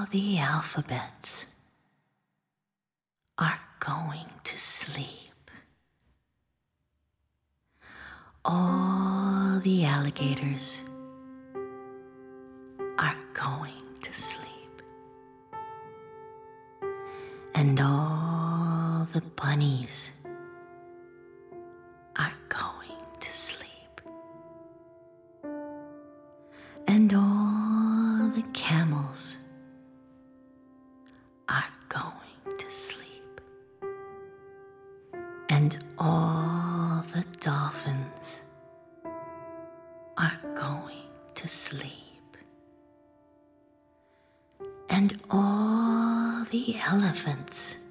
the alphabets are going to sleep. All the alligators are going to sleep. And all the bunnies are going to sleep. And all the camels are going to sleep. And all the dolphins are going to sleep. And all the elephants